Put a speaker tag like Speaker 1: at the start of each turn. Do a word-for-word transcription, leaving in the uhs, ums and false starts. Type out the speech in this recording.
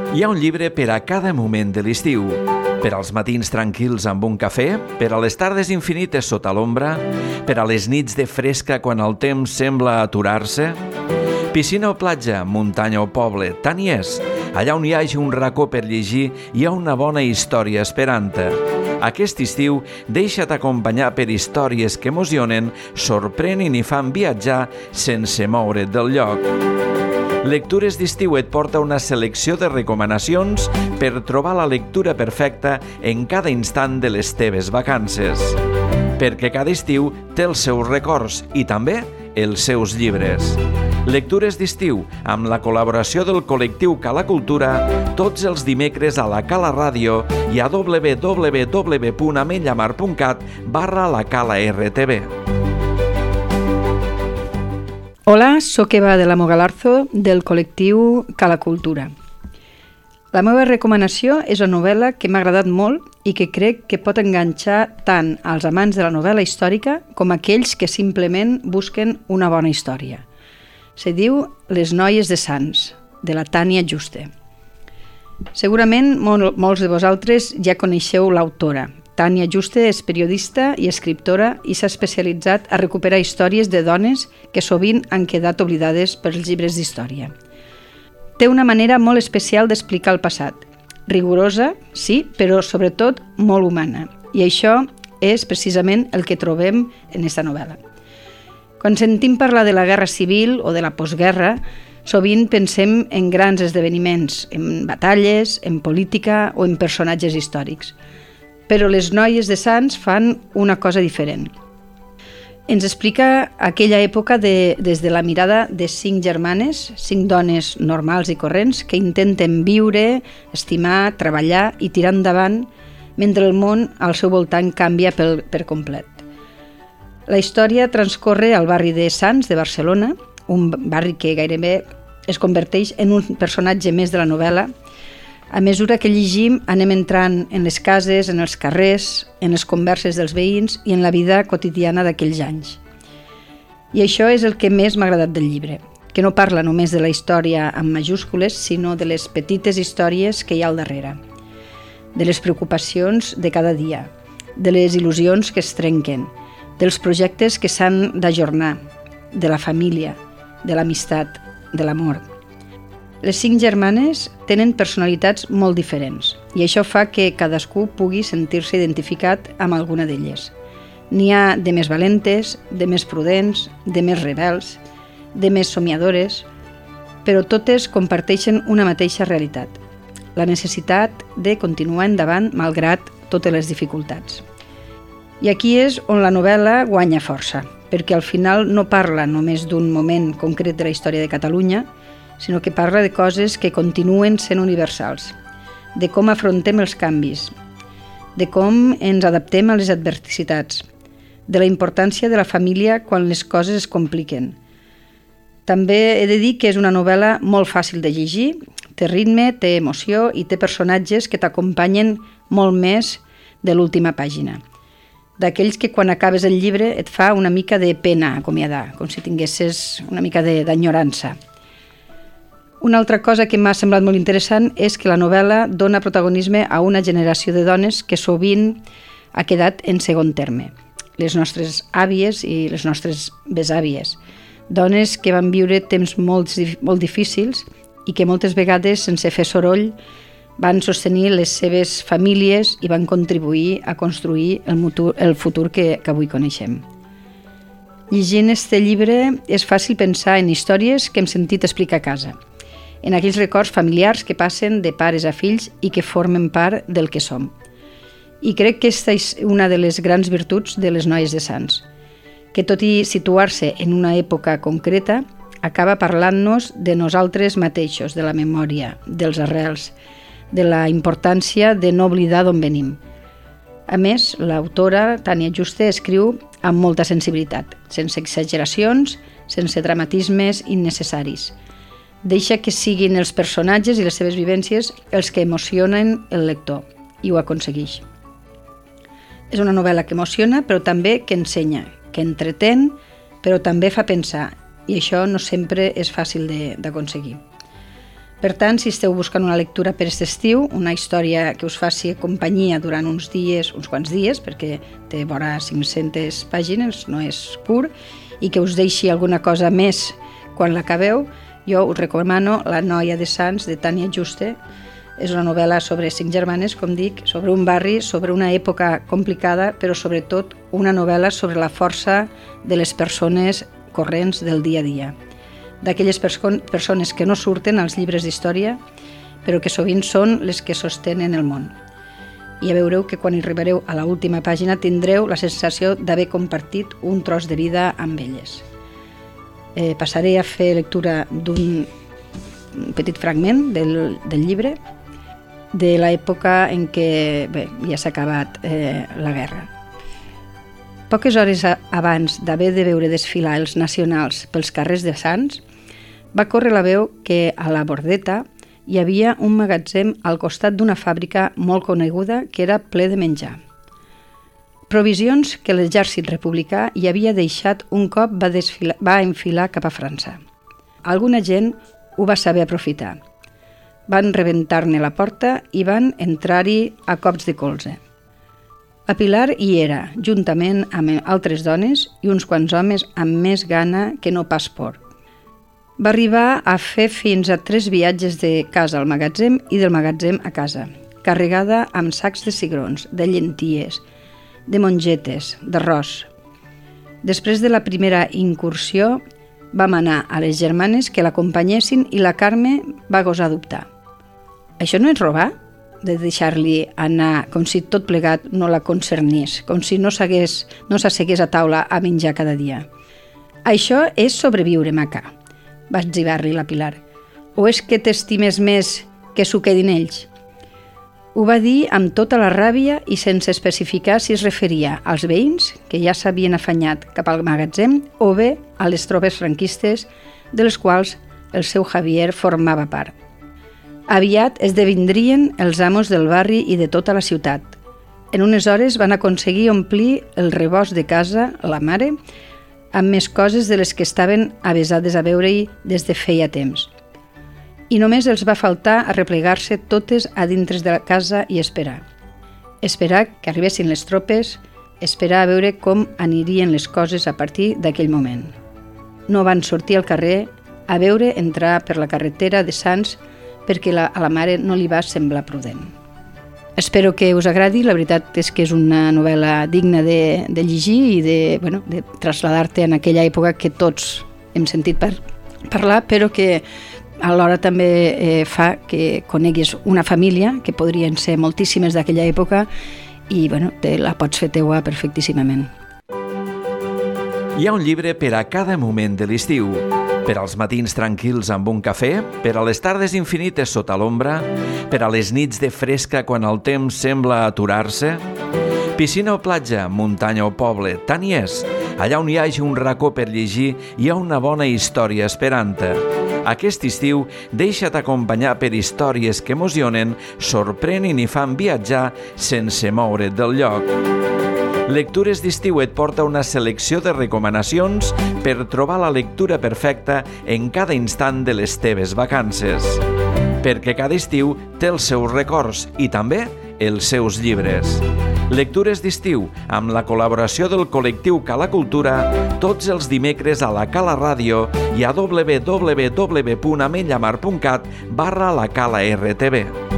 Speaker 1: Hi ha un llibre per a cada moment de l'estiu. Per als matins tranquils amb un cafè, per a les tardes infinites sota l'ombra, per a les nits de fresca quan el temps sembla aturar-se. Piscina o platja, muntanya o poble, tant hi és. Allà on hi hagi un racó per llegir, hi ha una bona història esperant-te. Aquest estiu, deixa't acompanyar per històries que emocionen, sorprenen i fan viatjar sense moure't del lloc. Lectures d'estiu et porta una selecció de recomanacions per trobar la lectura perfecta en cada instant de les teves vacances. Perquè cada estiu té els seus records i també els seus llibres. Lectures d'estiu, amb la col·laboració del col·lectiu Cala Cultura, tots els dimecres a la Cala Ràdio i a w w w punt ametlla mar punt cat barra la Cala R T V.
Speaker 2: Hola, soc Eva de la Mogalarzo del col·lectiu Cala Cultura. La meva recomanació és una novel·la que m'ha agradat molt i que crec que pot enganxar tant als amants de la novel·la històrica com aquells que simplement busquen una bona història. Se diu Les noies de Sants, de la Tània Juste. Segurament mol, molts de vosaltres ja coneixeu l'autora. Tània Juste és periodista i escriptora i s'ha especialitzat a recuperar històries de dones que sovint han quedat oblidades pels llibres d'història. Té una manera molt especial d'explicar el passat. Rigorosa, sí, però sobretot molt humana. I això és precisament el que trobem en aquesta novel·la. Quan sentim parlar de la guerra civil o de la postguerra, sovint pensem en grans esdeveniments, en batalles, en política o en personatges històrics. Però les noies de Sants fan una cosa diferent. Ens explica aquella època de, des de la mirada de cinc germanes, cinc dones normals i corrents que intenten viure, estimar, treballar i tirar endavant mentre el món al seu voltant canvia per, per complet. La història transcorre al barri de Sants de Barcelona, un barri que gairebé es converteix en un personatge més de la novel·la. A mesura que llegim anem entrant en les cases, en els carrers, en les converses dels veïns i en la vida quotidiana d'aquells anys. I això és el que més m'ha agradat del llibre, que no parla només de la història amb majúscules, sinó de les petites històries que hi ha al darrere, de les preocupacions de cada dia, de les il·lusions que es trenquen, dels projectes que s'han d'ajornar, de la família, de l'amistat, de l'amor. Les cinc germanes tenen personalitats molt diferents i això fa que cadascú pugui sentir-se identificat amb alguna d'elles. N'hi ha de més valentes, de més prudents, de més rebels, de més somiadores, però totes comparteixen una mateixa realitat, la necessitat de continuar endavant malgrat totes les dificultats. I aquí és on la novel·la guanya força, perquè al final no parla només d'un moment concret de la història de Catalunya, sinó que parla de coses que continuen sent universals, de com afrontem els canvis, de com ens adaptem a les adversitats, de la importància de la família quan les coses es compliquen. També he de dir que és una novel·la molt fàcil de llegir, té ritme, té emoció i té personatges que t'acompanyen molt més de l'última pàgina. D'aquells que quan acabes el llibre et fa una mica de pena acomiadar, com si tinguessis una mica d'enyorança. Una altra cosa que m'ha semblat molt interessant és que la novel·la dona protagonisme a una generació de dones que sovint ha quedat en segon terme. Les nostres àvies i les nostres besàvies. Dones que van viure temps molt, molt difícils i que moltes vegades, sense fer soroll, van sostenir les seves famílies i van contribuir a construir el, mutu, el futur que, que avui coneixem. Llegint este llibre és fàcil pensar en històries que hem sentit explicar a casa, en aquells records familiars que passen de pares a fills i que formen part del que som. I crec que aquesta és una de les grans virtuts de les noies de Sants, que tot i situar-se en una època concreta, acaba parlant-nos de nosaltres mateixos, de la memòria, dels arrels, de la importància de no oblidar d'on venim. A més, l'autora, Tània Juste, escriu amb molta sensibilitat, sense exageracions, sense dramatismes innecessaris. Deixa que siguin els personatges i les seves vivències els que emocionen el lector, i ho aconsegueix. És una novel·la que emociona, però també que ensenya, que entretén, però també fa pensar, i això no sempre és fàcil d'aconseguir. Per tant, si esteu buscant una lectura per aquest estiu, una història que us faci companyia durant uns dies, uns quants dies, perquè té vora cinc-centes pàgines, no és curt, i que us deixi alguna cosa més quan l'acabeu, jo us recomano La noia de Sants, de Tània Juste. És una novel·la sobre cinc germanes, com dic, sobre un barri, sobre una època complicada, però sobretot una novel·la sobre la força de les persones corrents del dia a dia. D'aquelles perso- persones que no surten als llibres d'història, però que sovint són les que sostenen el món. I ja veureu que quan hi arribareu a l'última pàgina tindreu la sensació d'haver compartit un tros de vida amb elles. Eh, passaré a fer lectura d'un petit fragment del, del llibre, de l'època en què bé, ja s'ha acabat eh, la guerra. Poques hores abans d'haver de veure desfilar els nacionals pels carrers de Sants, va córrer la veu que a la Bordeta hi havia un magatzem al costat d'una fàbrica molt coneguda que era ple de menjar. Provisions que l'exèrcit republicà hi havia deixat un cop va, desfilar, va enfilar cap a França. Alguna gent ho va saber aprofitar. Van rebentar-ne la porta i van entrar-hi a cops de colze. La Pilar hi era, juntament amb altres dones i uns quants homes amb més gana que no pas por. Va arribar a fer fins a tres viatges de casa al magatzem i del magatzem a casa, carregada amb sacs de cigrons, de llenties, de mongetes, d'arròs. Després de la primera incursió, vam anar a les germanes que l'acompanyessin i la Carme va gosar dubtar. Això no és robar? De deixar-li anar com si tot plegat no la concernís, com si no s'hagués, no s'assegués a taula a menjar cada dia. Això és sobreviure, maca, va etzibar-li la Pilar. O és que t'estimes més que s'ho quedin ells? Ho va dir amb tota la ràbia i sense especificar si es referia als veïns, que ja s'havien afanyat cap al magatzem, o bé a les tropes franquistes, de les quals el seu Javier formava part. Aviat esdevindrien els amos del barri i de tota la ciutat. En unes hores van aconseguir omplir el rebost de casa, la mare, amb més coses de les que estaven avesades a veure-hi des de feia temps. I només els va faltar arreplegar-se totes a dintre de la casa i esperar. Esperar que arribessin les tropes, esperar a veure com anirien les coses a partir d'aquell moment. No van sortir al carrer a veure entrar per la carretera de Sants perquè la, a la mare no li va semblar prudent. Espero que us agradi, la veritat és que és una novel·la digna de, de llegir i de, bueno, de traslladar-te en aquella època que tots hem sentit per, parlar, però que alhora també eh, fa que coneguis una família, que podrien ser moltíssimes d'aquella època, i bueno, te la pots fer teua perfectíssimament.
Speaker 1: Hi ha un llibre per a cada moment de l'estiu. Per als matins tranquils amb un cafè, per a les tardes infinites sota l'ombra, per a les nits de fresca quan el temps sembla aturar-se. Piscina o platja, muntanya o poble, tant hi és. Allà on hi hagi un racó per llegir, hi ha una bona història esperant-te. Aquest estiu, deixa't acompanyar per històries que emocionen, sorprenen i fan viatjar sense moure't del lloc. Lectures d'estiu et porta una selecció de recomanacions per trobar la lectura perfecta en cada instant de les teves vacances. Perquè cada estiu té els seus records i també els seus llibres. Lectures d'estiu, amb la col·laboració del col·lectiu Cala Cultura, tots els dimecres a la Cala Ràdio i a w w w punt ametlla mar punt cat barra la Cala R T V.